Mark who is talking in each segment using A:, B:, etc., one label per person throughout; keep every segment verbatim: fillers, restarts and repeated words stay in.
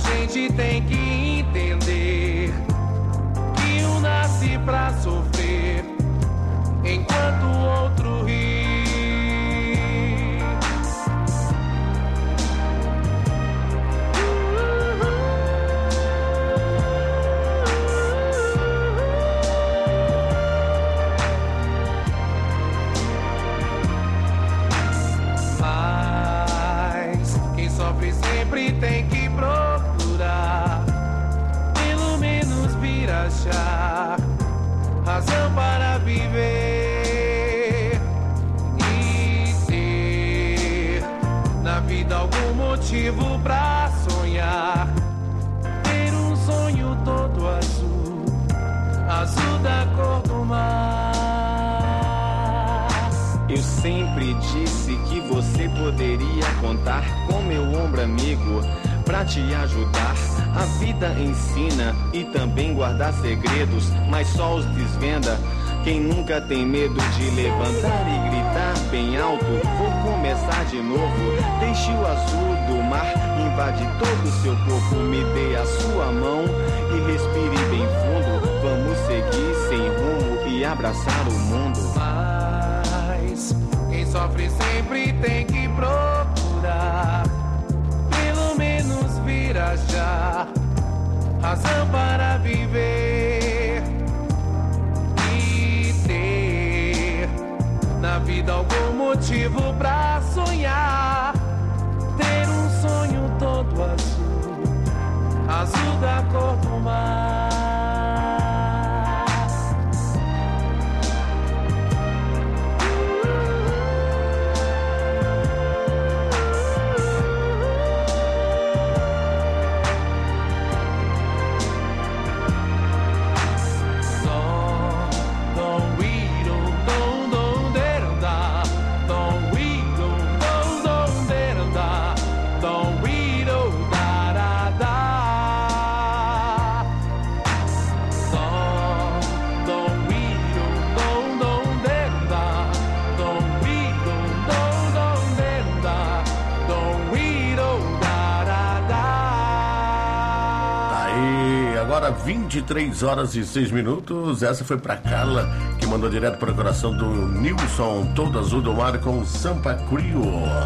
A: gente tem que entender que um nasce pra sofrer enquanto o outro ri. Mas quem sofre sempre tem que procurar, pelo menos vir achar razão para viver e ter na vida algum motivo pra sonhar. Ter um sonho todo azul, azul da cor do mar.
B: Eu sempre disse que você poderia contar com meu ombro amigo pra te ajudar. A vida ensina e também guardar segredos, mas só os desvenda quem nunca tem medo de levantar e gritar bem alto. Vou começar de novo. Deixe o azul do mar invade todo o seu corpo. Me dê a sua mão e respire bem fundo. Vamos seguir sem rumo e abraçar o mundo.
A: Mas quem sofre sempre tem que procurar, pelo menos vir achar razão para viver e ter na vida algum motivo pra sonhar. Ter um sonho todo azul, azul da cor do mar.
C: vinte e três horas e seis minutos. Essa foi pra Carla, que mandou direto para o coração do Nilson, Todo Azul do Mar com Sampa Crio.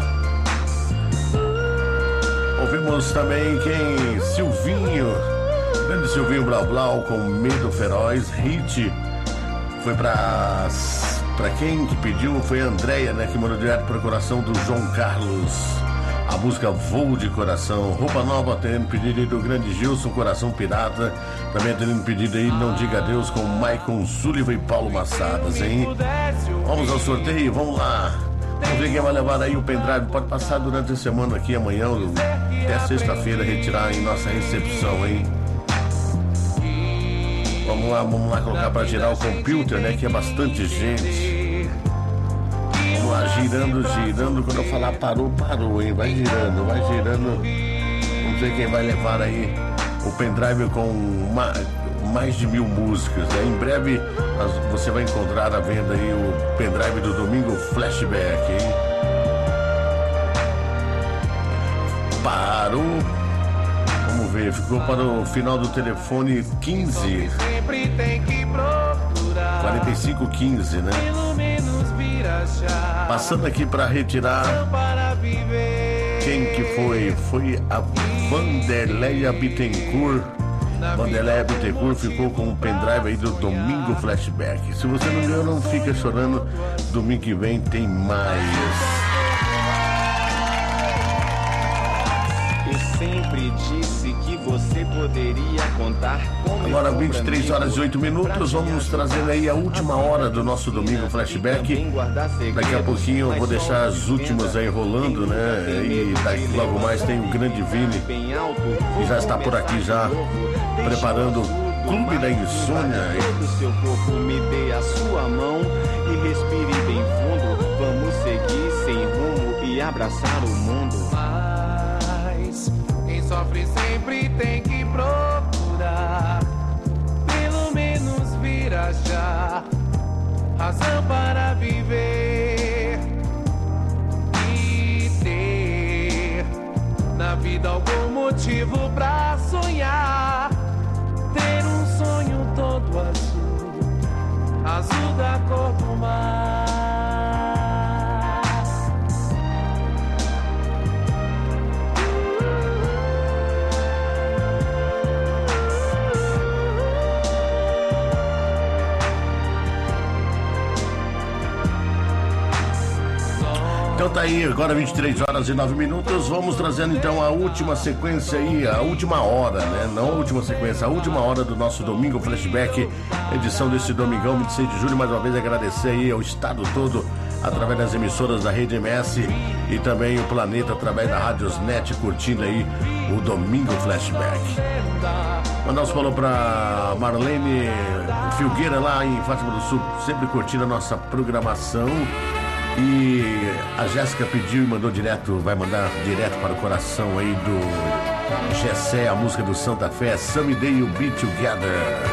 C: Ouvimos também quem? Silvinho, grande Silvinho Blau Blau com Medo Feroz. Hit foi pra pra quem que pediu? Foi a Andréia, né, que mandou direto para o coração do João Carlos. A música Voo de Coração. Roupa Nova tendo pedido aí do grande Gilson, Coração Pirata. Também tendo pedido aí Não Diga Adeus com Maicon Sullivan e Paulo Massadas, hein? Vamos ao sorteio, vamos lá. Vamos ver quem vai levar aí o pendrive. Pode passar durante a semana aqui, amanhã, até sexta-feira, retirar em nossa recepção, hein? Vamos lá, vamos lá colocar pra girar o computer, né? Que é bastante gente. Vamos lá, girando, girando. Quando eu falar parou, parou, hein? Vai girando, vai girando. Vamos ver quem vai levar aí o pendrive com uma, mais de mil músicas, né? Em breve você vai encontrar à venda aí o pendrive do Domingo Flashback, hein? Parou. Vamos ver, ficou para o final do telefone quinze quarenta e cinco quinze, né? Passando aqui para retirar. Quem que foi? Foi a Vanderleia Bittencourt. Vanderleia Bittencourt ficou com o pendrive aí do Domingo Flashback. Se você não ganhou, não fica chorando. Domingo que vem tem mais.
B: Sempre disse que você poderia contar com.
C: Agora vinte e três horas e oito minutos. Vamos trazendo aí a última hora do nosso Domingo Flashback. Daqui a pouquinho eu vou deixar as últimas aí rolando, né? E daqui logo mais tem o grande Vini, que já está por aqui já preparando o Clube da Insônia.
B: Seu corpo me dê a sua mão e respire bem fundo. Vamos seguir sem rumo e abraçar o mundo.
A: Sofre sempre tem que procurar, pelo menos vir achar razão para viver e ter na vida algum motivo pra
C: Então tá aí, agora vinte e três horas e nove minutos. Vamos trazendo então a última sequência aí, a última hora, né? Não a última sequência, a última hora do nosso Domingo Flashback, edição desse domingão, vinte e seis de julho. Mais uma vez agradecer aí ao estado todo, através das emissoras da Rede M S e também o planeta através da Radiosnet, curtindo aí o Domingo Flashback. Mandar os falou pra Marlene Filgueira lá em Fátima do Sul, sempre curtindo a nossa programação. E a Jéssica pediu e mandou direto, vai mandar direto para o coração aí do Gessé, a música do Santa Fé, Someday You'll Be Together.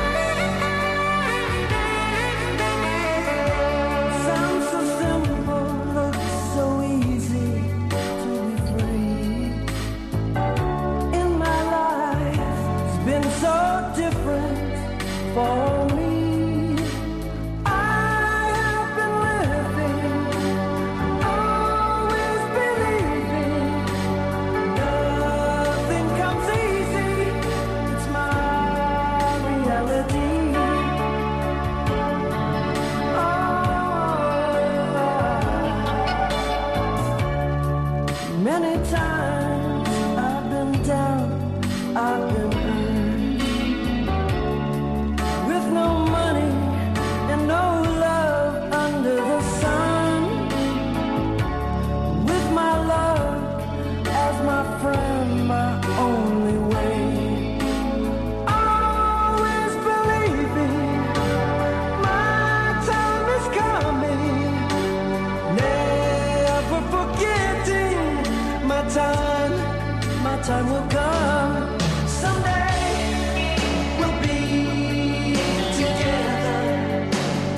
D: Time will come someday. We'll be together.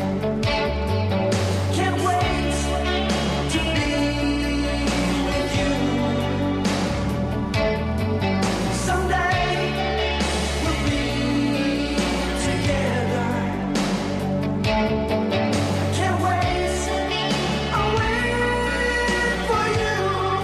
D: Can't wait to be with you. Someday we'll be together. Can't wait. I'll wait for you.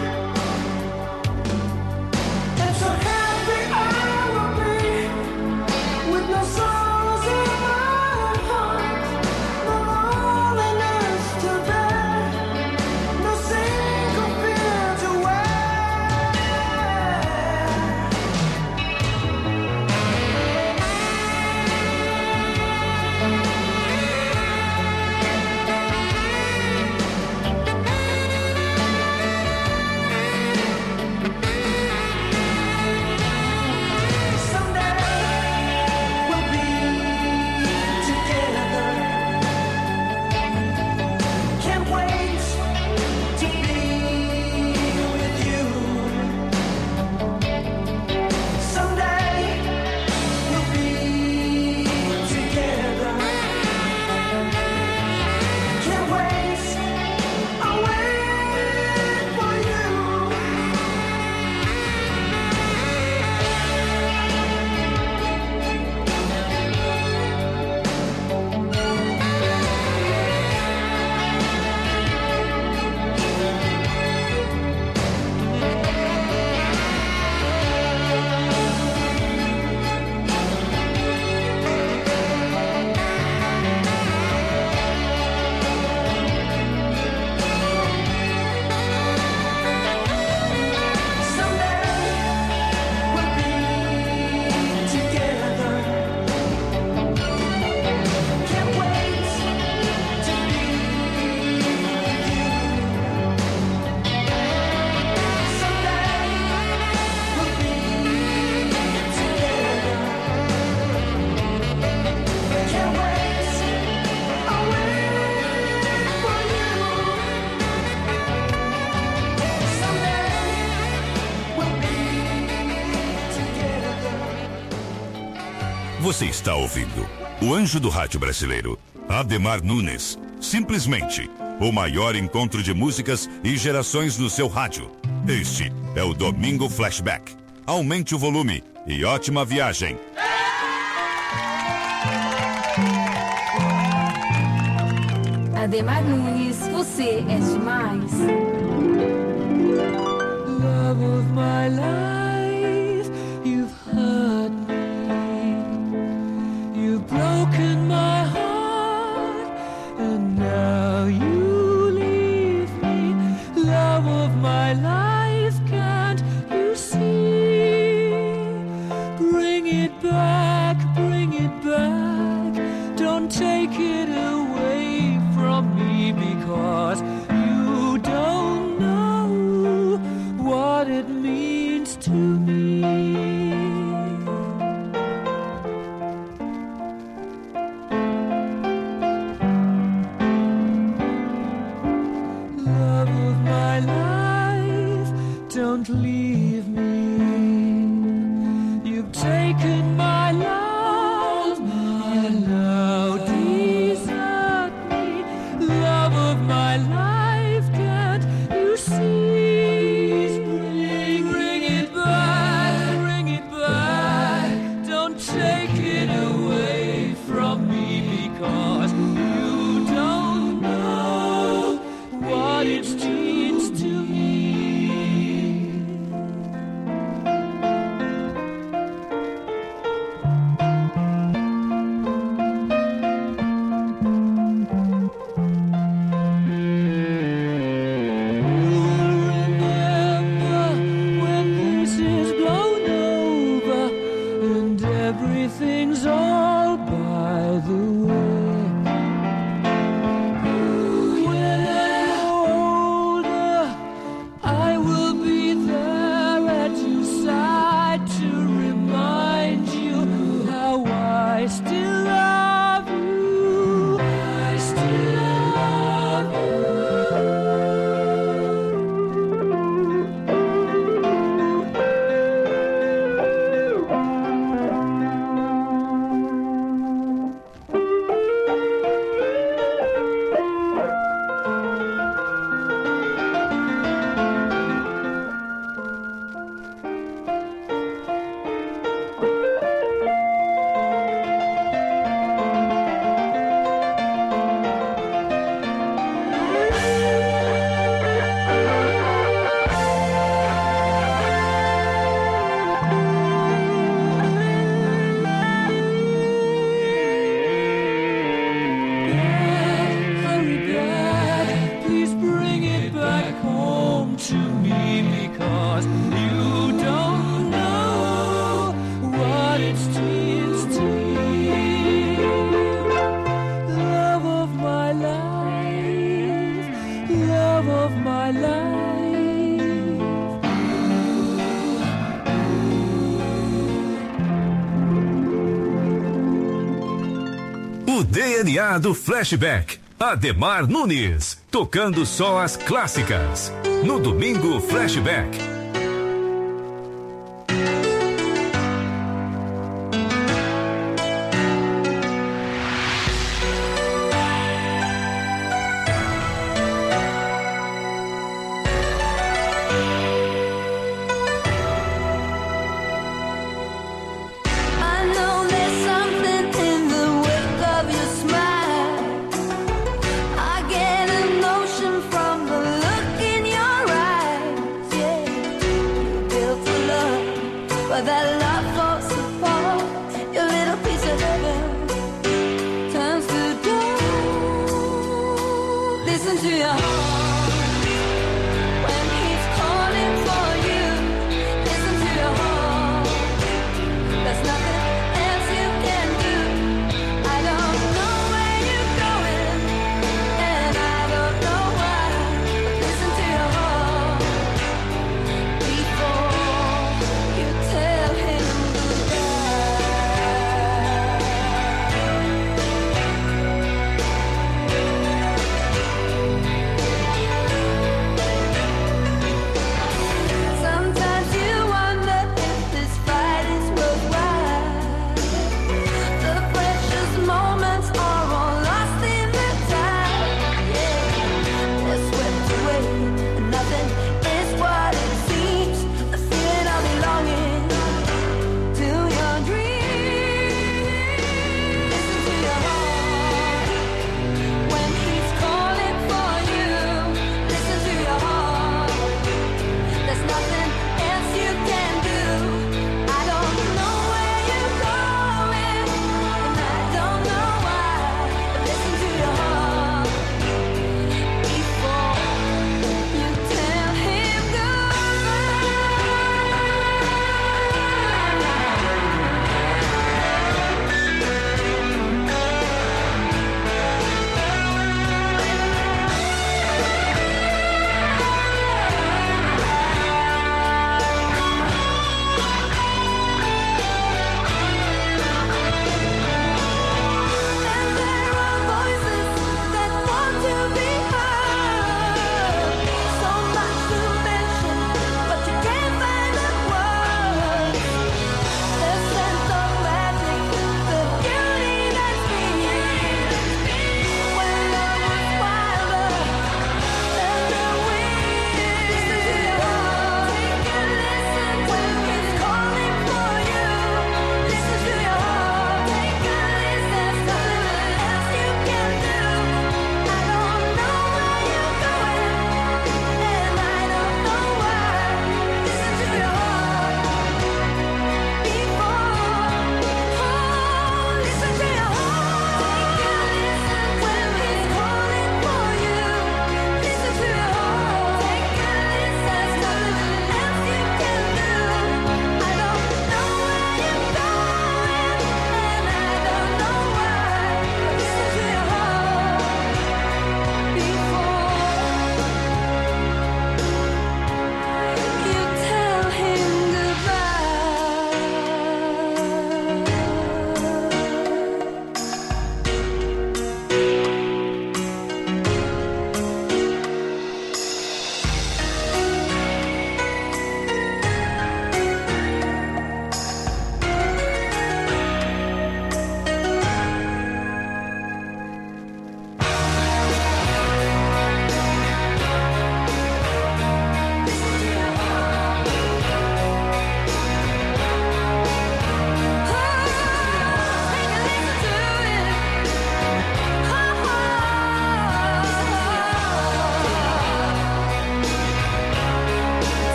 E: Você está ouvindo o anjo do rádio brasileiro, Ademar Nunes. Simplesmente o maior encontro de músicas e gerações no seu rádio. Este é o Domingo Flashback. Aumente o volume e ótima viagem.
F: Ademar Nunes, você é demais.
D: Love of my life, you've hurt me. You've broken my heart, and now you leave me. don't leave me. You've taken my love, you now desert me. Love of my life, can't you see? Bring, bring it back, bring it back. Don't take it away from me, because you don't know what it means to me. Remember when this is blown over and everything's all by the way. When I'm older, I will be there at your side to remind you how I still love you. I still love you. Hurry back, please bring it back home to me, because you don't know what it means to me. Love of my life, love of my life.
G: O D N A do Flashback. Ademar Nunes, tocando só as clássicas. No domingo Flashback.
H: I know there's something in the wake of your smile. I get a notion from the look in your eyes. Yeah.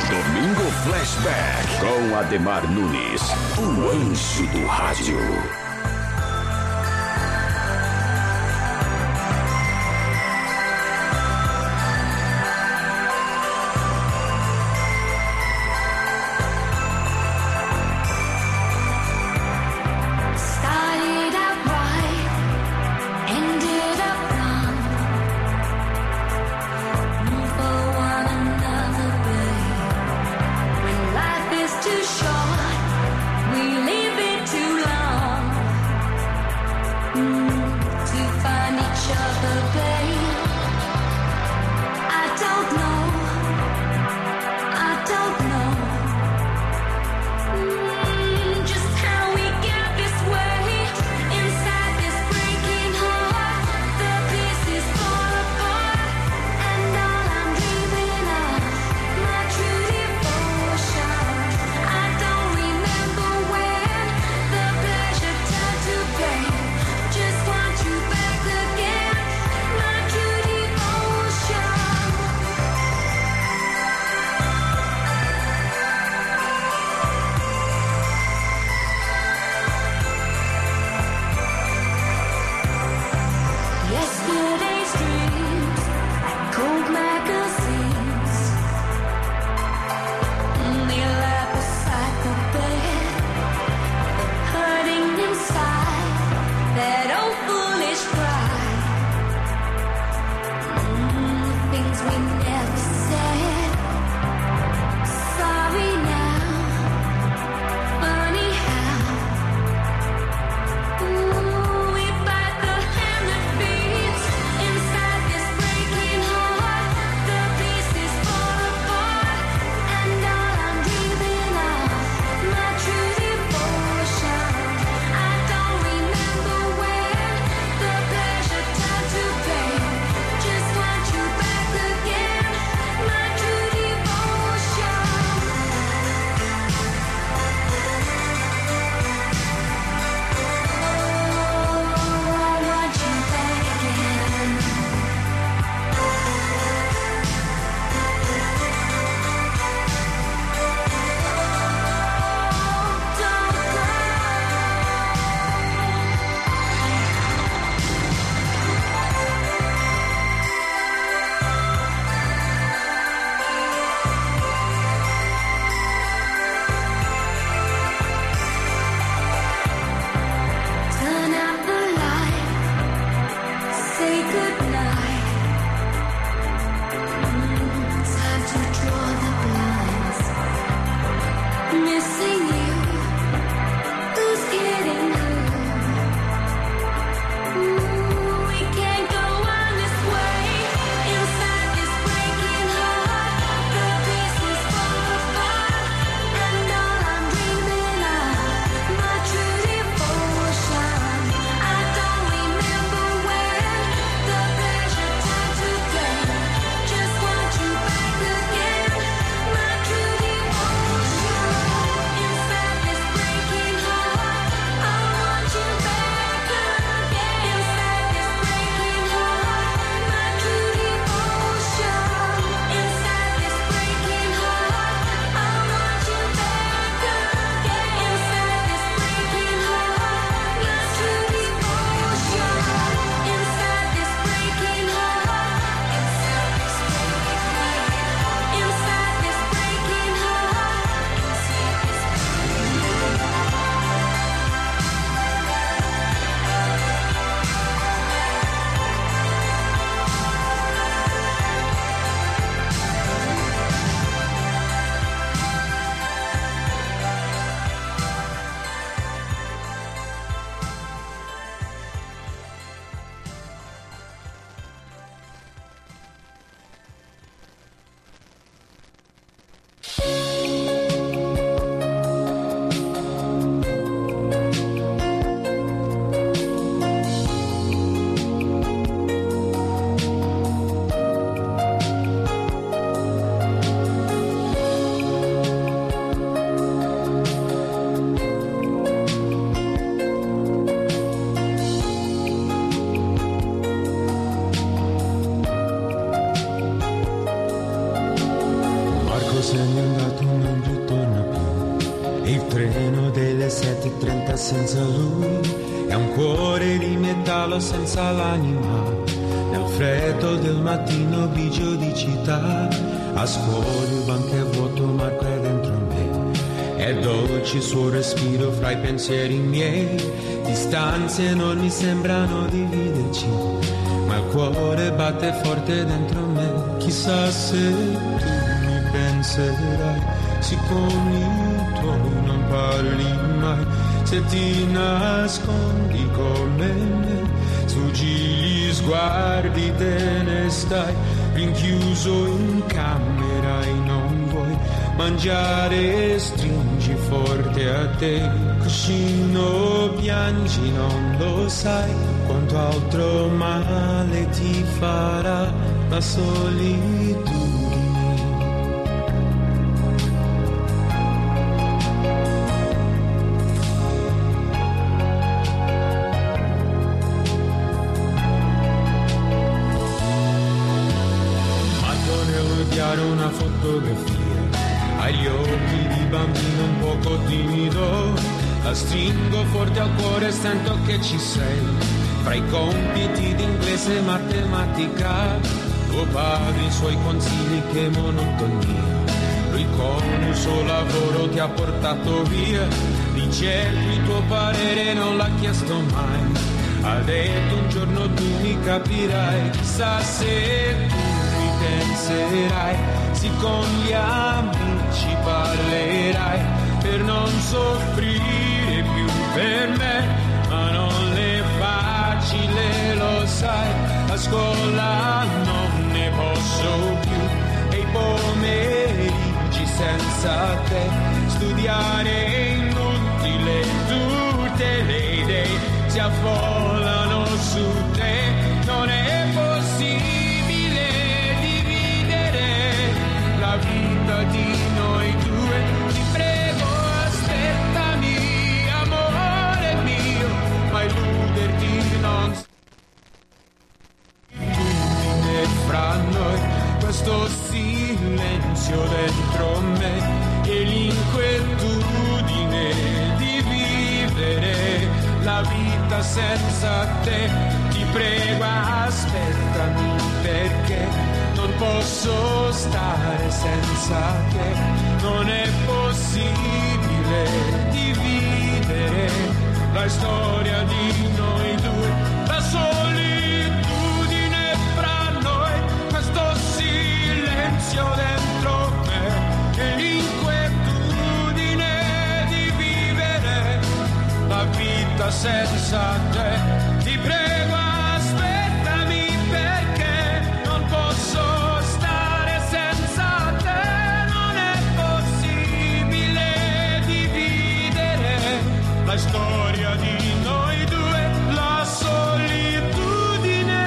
I: Domingo Flashback com Ademar Nunes, o anjo do rádio.
H: Too short, we live it too long.
J: andato non ritorna più. E il treno delle sette e trenta senza lui è un cuore di metallo senza l'anima. Nel freddo del mattino bigio di città, a scuola il banco è vuoto, Marco è dentro me. È dolce il suo respiro fra i pensieri miei. Distanze non mi sembrano dividerci, ma il cuore batte forte dentro me. Chissà se tu mi penserai, siccome i tuoi non parli mai. Se ti nascondi come me, sfuggi gli sguardi, te ne stai rinchiuso in camera e non vuoi mangiare, stringi forte a te, cuscino piangi, non lo sai quanto altro male ti farà la solitudine. Una fotografia agli occhi di bambino un poco timido, la stringo forte al cuore e sento che ci sei. Fra i compiti di inglese e matematica, tuo padre i suoi consigli, che monotonia. Lui con il suo lavoro ti ha portato via, di certo il tuo parere non l'ha chiesto mai. Ha detto un giorno tu mi capirai, chissà se tu penserai, sì con gli amici parlerai, per non soffrire più per me, ma non è facile, lo sai, a scuola non ne posso più, e i pomeriggi senza te, studiare è inutile, tutte le idee si affollano su te, non è possibile la vita di noi due, ti prego aspettami, amore mio, ma illuderti non è fra noi, questo silenzio dentro me e l'inquietudine di vivere la vita senza te, ti prego aspettami perché non posso stare senza te, non è possibile dividere la storia di noi due, la solitudine fra noi, questo silenzio dentro me e l'inquietudine di vivere la vita senza te, ti prego aspettami perché non posso stare senza te, non è possibile dividere la storia di noi due, la solitudine.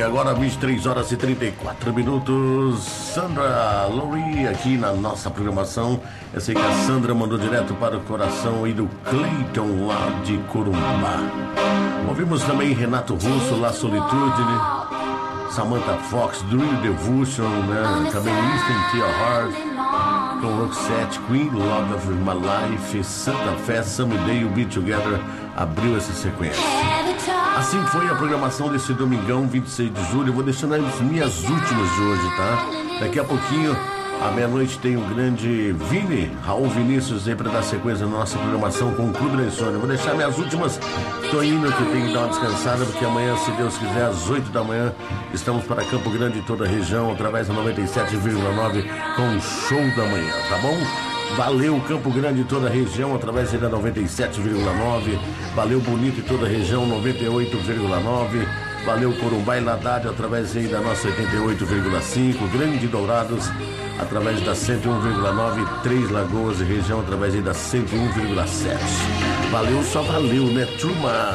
C: agora vinte e três horas e trinta e quatro minutos. Sandra Lowry aqui na nossa programação. Eu sei que a Sandra mandou direto para o coração aí do Clayton lá de Corumbá. Ouvimos também Renato Russo, La Solitude, né? Samantha Fox, Dream Devotion, né? Também Listen to Your Heart, com Roxette, Queen, Love of My Life, Santa Fé, Someday We'll Be Together, abriu essa sequência. Assim foi a programação desse domingão, vinte e seis de julho. Eu vou deixando as minhas últimas de hoje, tá? Daqui a pouquinho, à meia-noite, tem o grande Vini, Raul Vinícius, aí para dar sequência na nossa programação com o Clube da Insônia. Vou deixar minhas últimas. Tô indo que eu tenho que dar uma descansada, porque amanhã, se Deus quiser, às oito da manhã, estamos para Campo Grande e toda a região, através da noventa e sete vírgula nove, com o Show da Manhã, tá bom? Valeu Campo Grande e toda a região, através da noventa e sete vírgula nove. Valeu Bonito e toda a região, noventa e oito vírgula nove. Valeu Corumbá e Ladade, através aí da nossa oitenta e oito vírgula cinco. Grande Dourados, através da cento e um vírgula nove. Três Lagoas e região, através aí da cento e um vírgula sete. Valeu, só valeu, né, turma?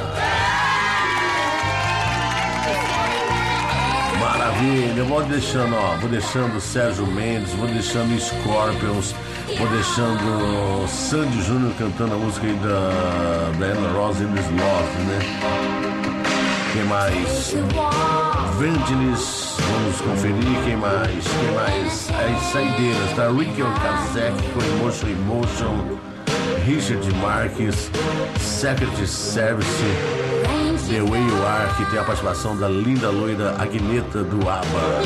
C: Maravilha, vou deixando, ó, vou deixando Sérgio Mendes, vou deixando Scorpions, vou deixando Sandy Júnior cantando a música aí da Diana Ross in This Love, né? Quem mais? Vangelis, vamos conferir, quem mais? Quem mais? As saideiras, tá? Ricky Ocasek com Emotion Emotion, Richard Marques, Secret Service, The Way You Are, que tem a participação da linda loira Agneta do ABBA.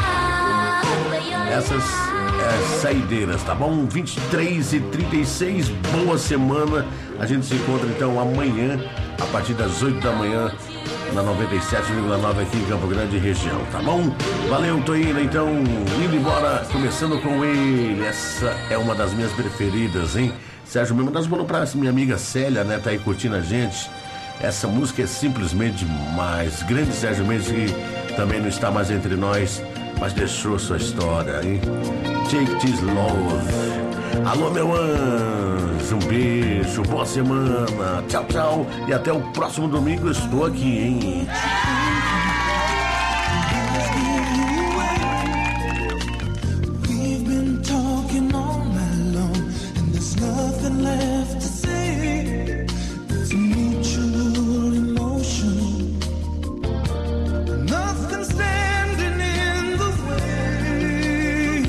C: Essas é, saideiras, tá bom? vinte e três e trinta e seis, boa semana. A gente se encontra então amanhã, a partir das oito da manhã, na noventa e sete vírgula nove aqui em Campo Grande região, tá bom? Valeu, tô indo então, indo embora, começando com ele. Essa é uma das minhas preferidas, hein? Sérgio Mendes, nós falou pra minha amiga Célia, né? Tá aí curtindo a gente. Essa música é simplesmente demais. Grande Sérgio Mendes, que também não está mais entre nós, mas deixou sua história, hein? Take This Love. Alô, meu anjo, um beijo, boa semana, tchau, tchau. E até o próximo domingo, estou aqui, hein?
K: We've been talking all night long, and there's nothing left to say. It's a mutual emotion, nothing standing in the way.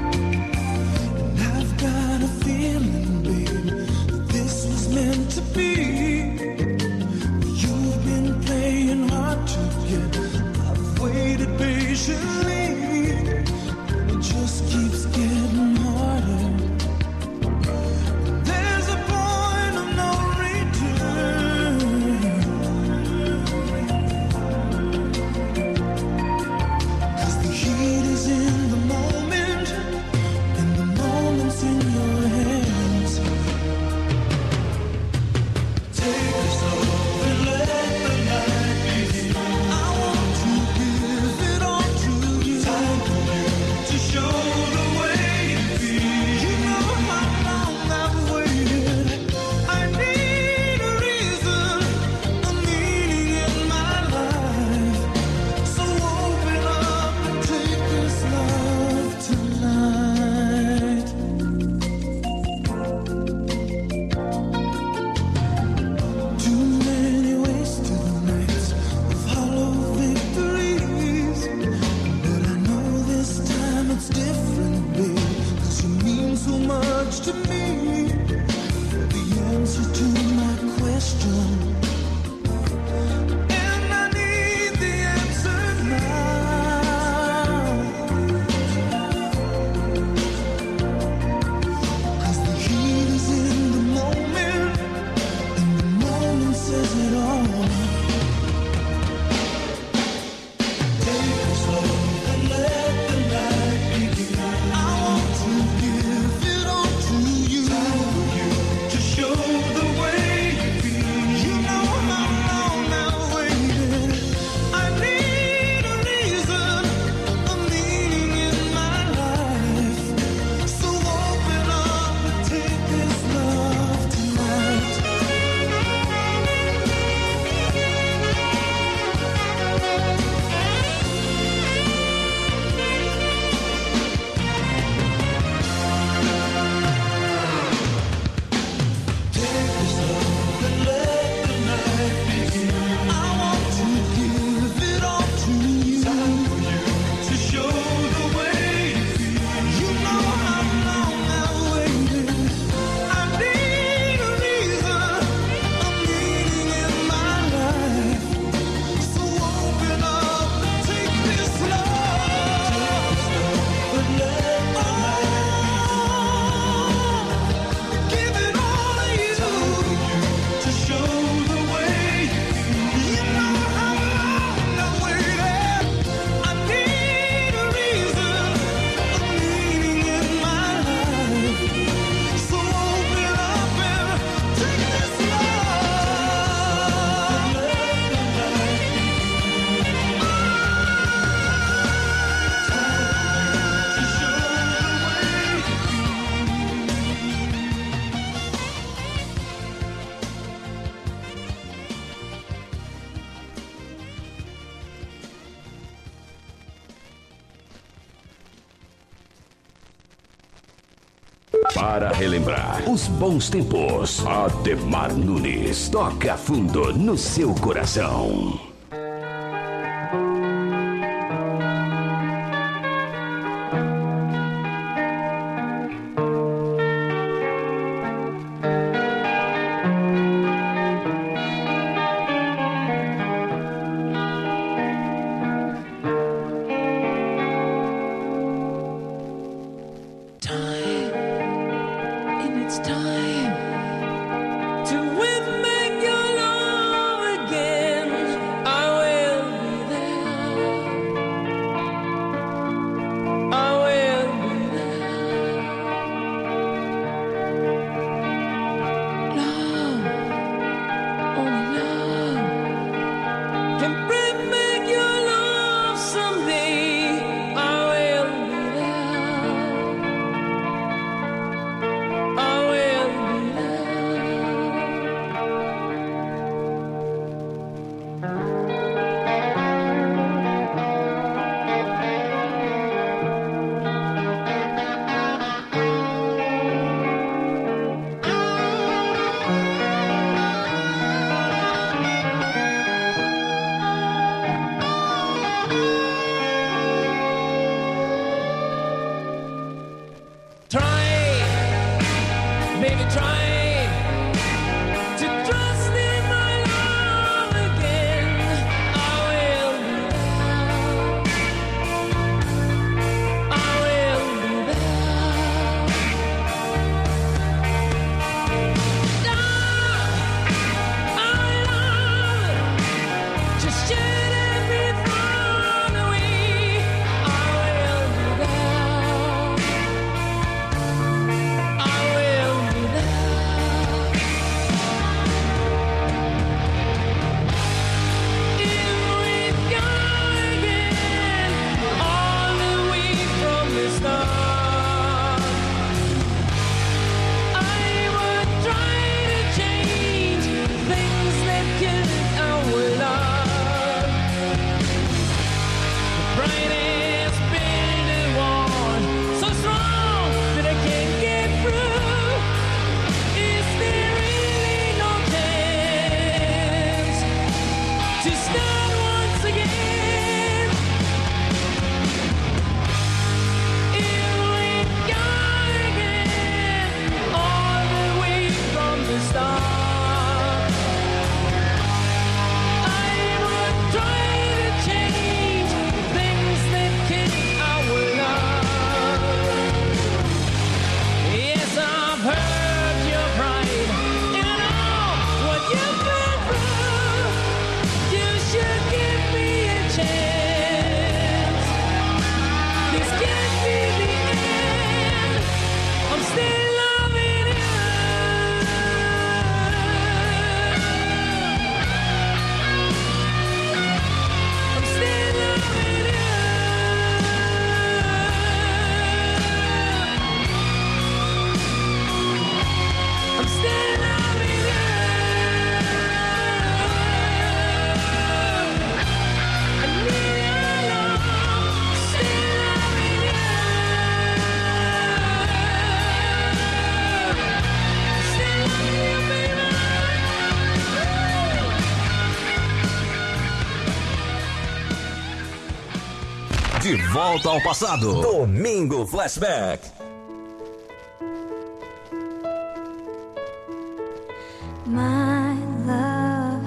K: And I've got a feeling, baby, that this was meant to be.
I: Para relembrar os bons tempos, Ademar Nunes toca fundo no seu coração.
L: De volta ao passado. Domingo Flashback.
H: My love,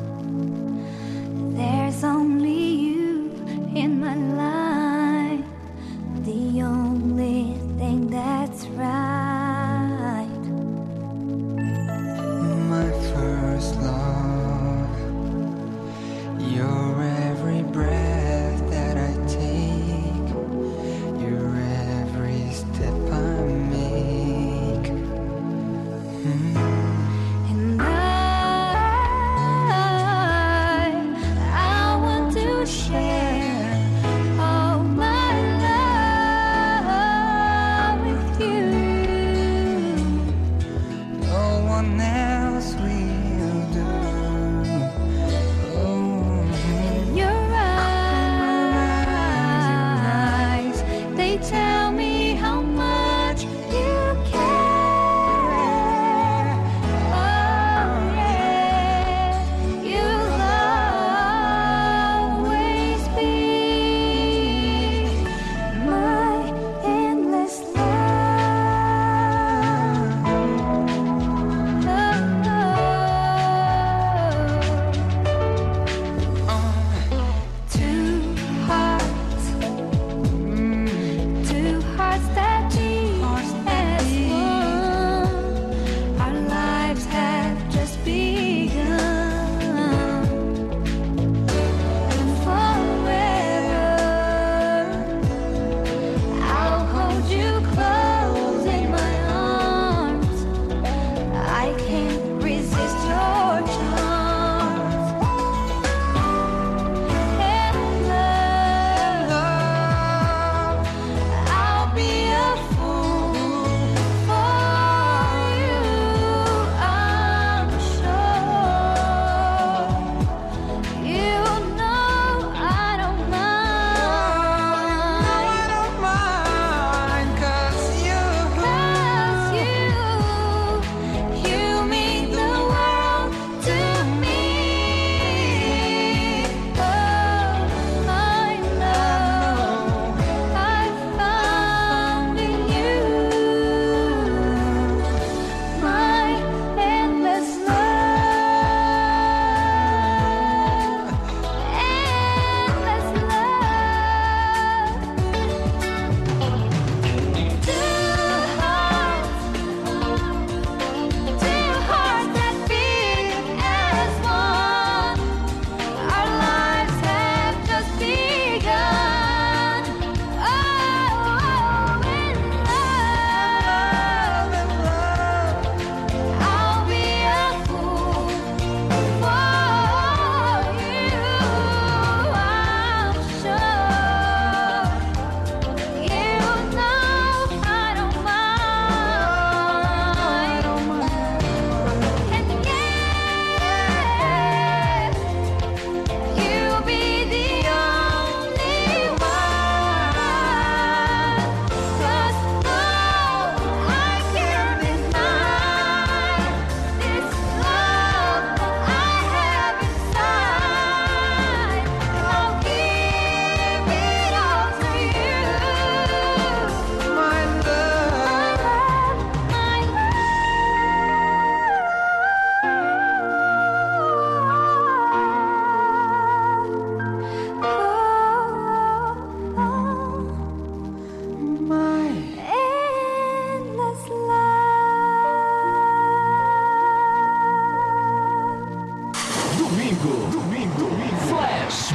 H: there's only you in my life, the only thing that's right.
M: My first love, your every breath that I take, your every step I make. Mm.
H: And I, I want to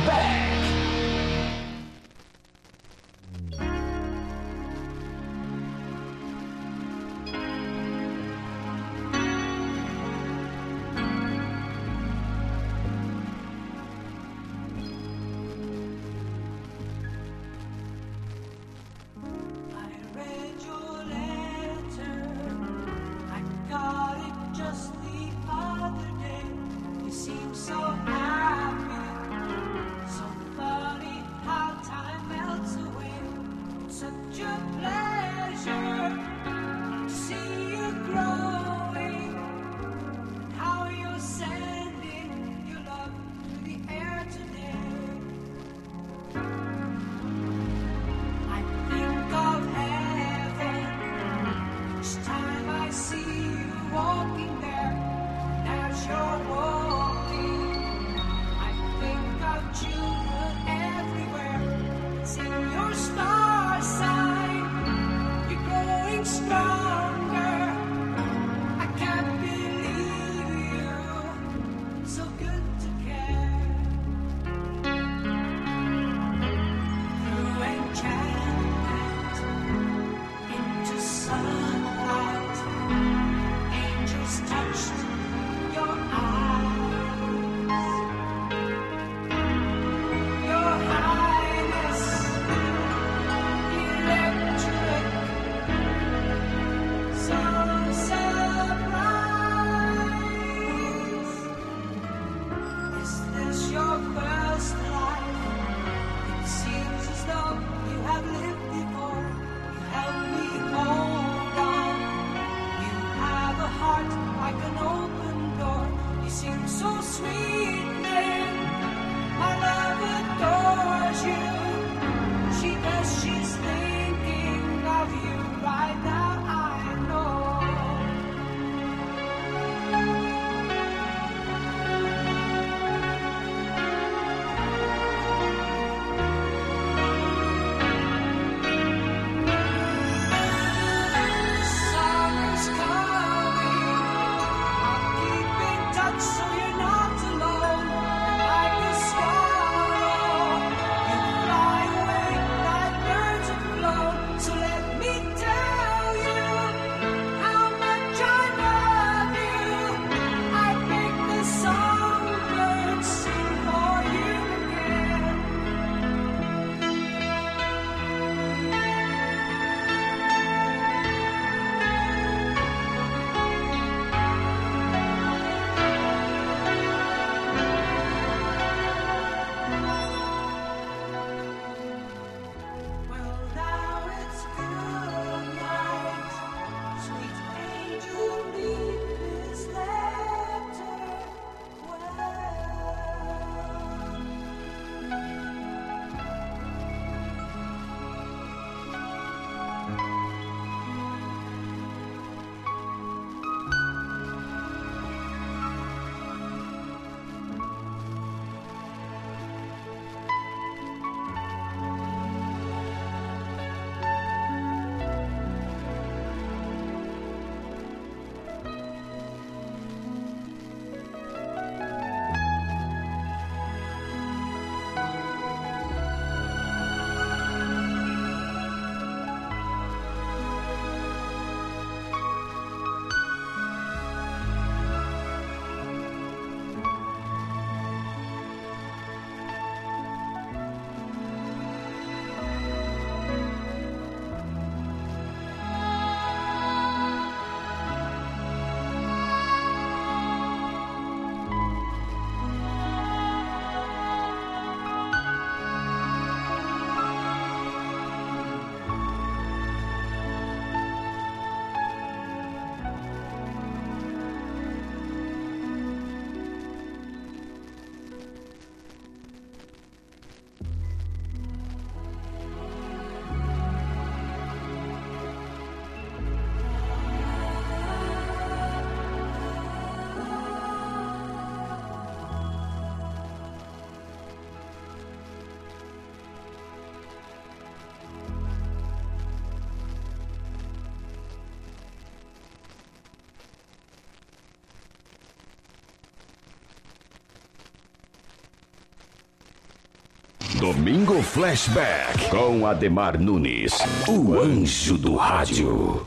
I: Flashback.
K: So happy, so
I: Domingo Flashback com Ademar Nunes, o anjo do rádio.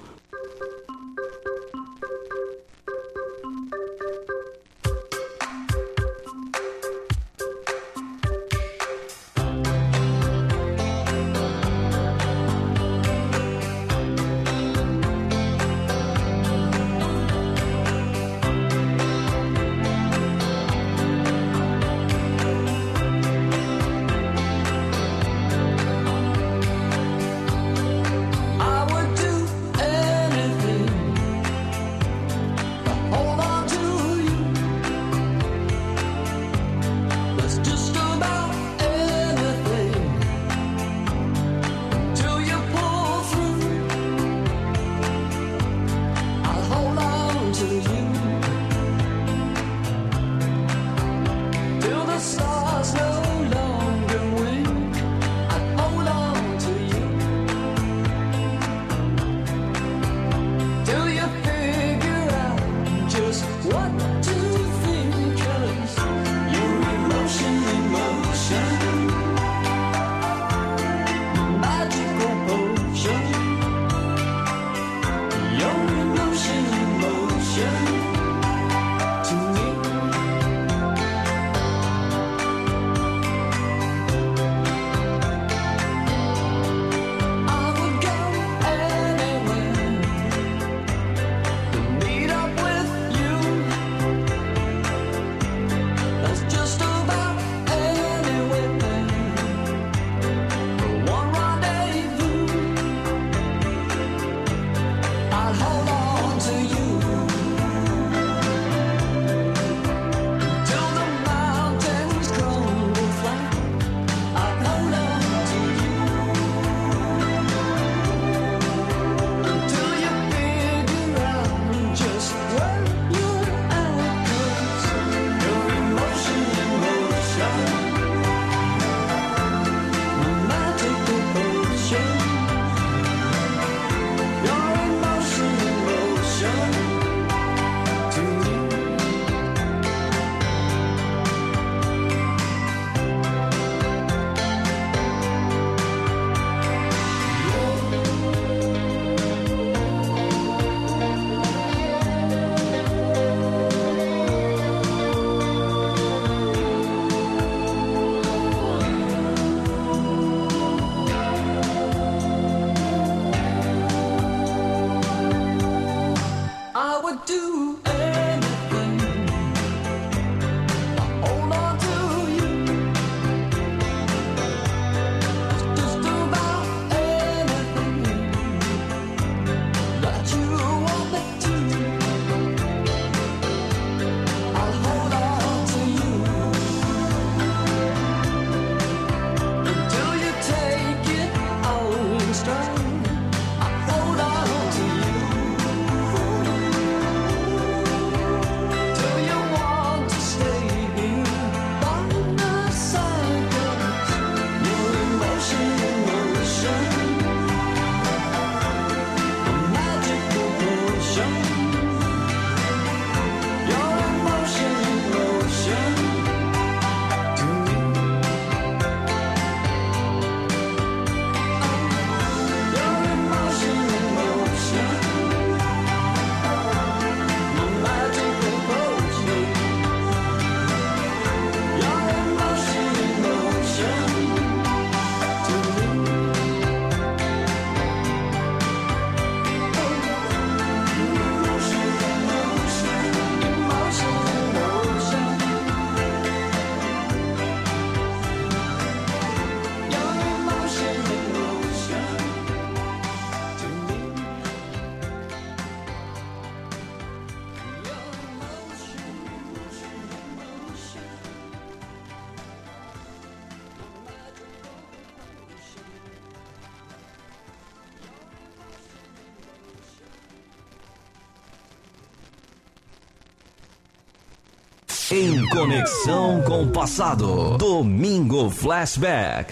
L: Em conexão com o passado. Domingo Flashback.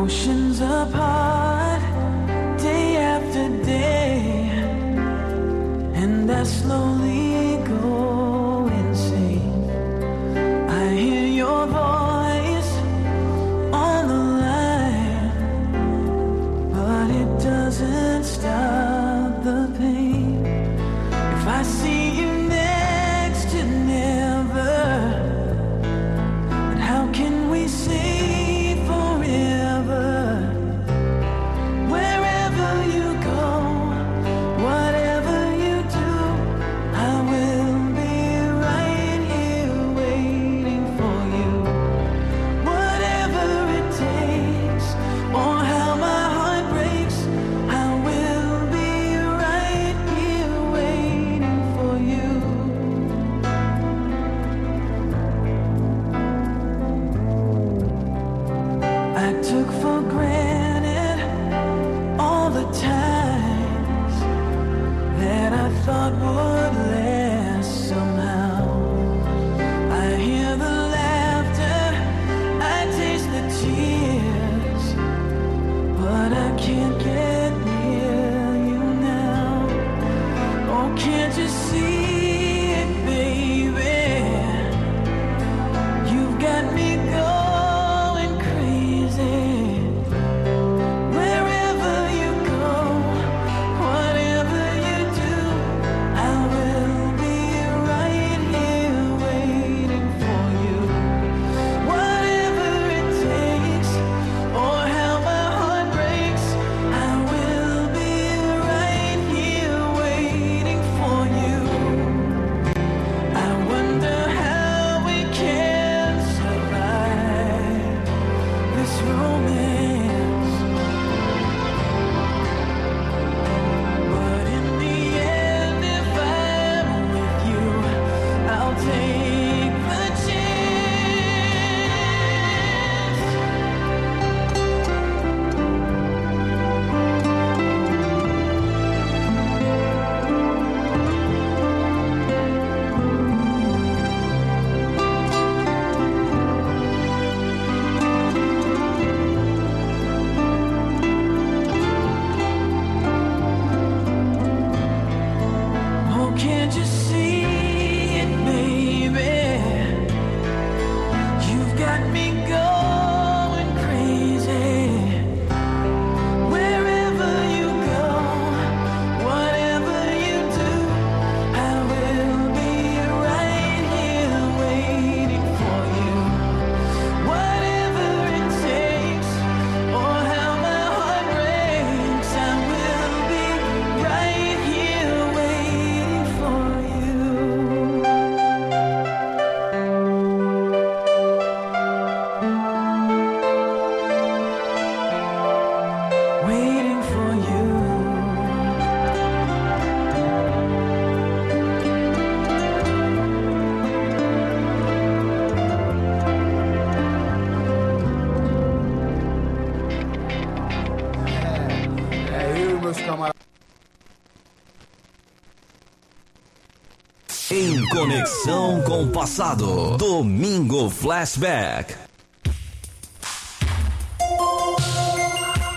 K: oceans apart, day after day, and I slowly go insane. I hear your voice on the line, but it doesn't stop the pain. If I see you next to never, then how can we say forever? Wherever you go, whatever you do, I will be right here waiting for you. Whatever it takes, or how my heart breaks, I will be right here waiting for you. I took for granted all the times that I thought would last somehow. I hear the laughter, I taste the tears, but I can't get near you now. Oh, can't you see it, baby? You've got me going crazy. Wherever you go, whatever you do, I will be right here waiting for you. Whatever it takes, or how my heart breaks, I will be right here waiting for you. I wonder how we can survive this romance, but in the end, if I'm with you, I'll take the chance. Oh, can't you see it, baby? You've got me going crazy. Wherever you go, whatever you do, I will be right here waiting for you. Whatever it takes, or how my heart breaks, I will be right here waiting for you. Waiting for you.
N: É, eu e meus camaradas.
L: Em conexão com o passado. Domingo Flashback.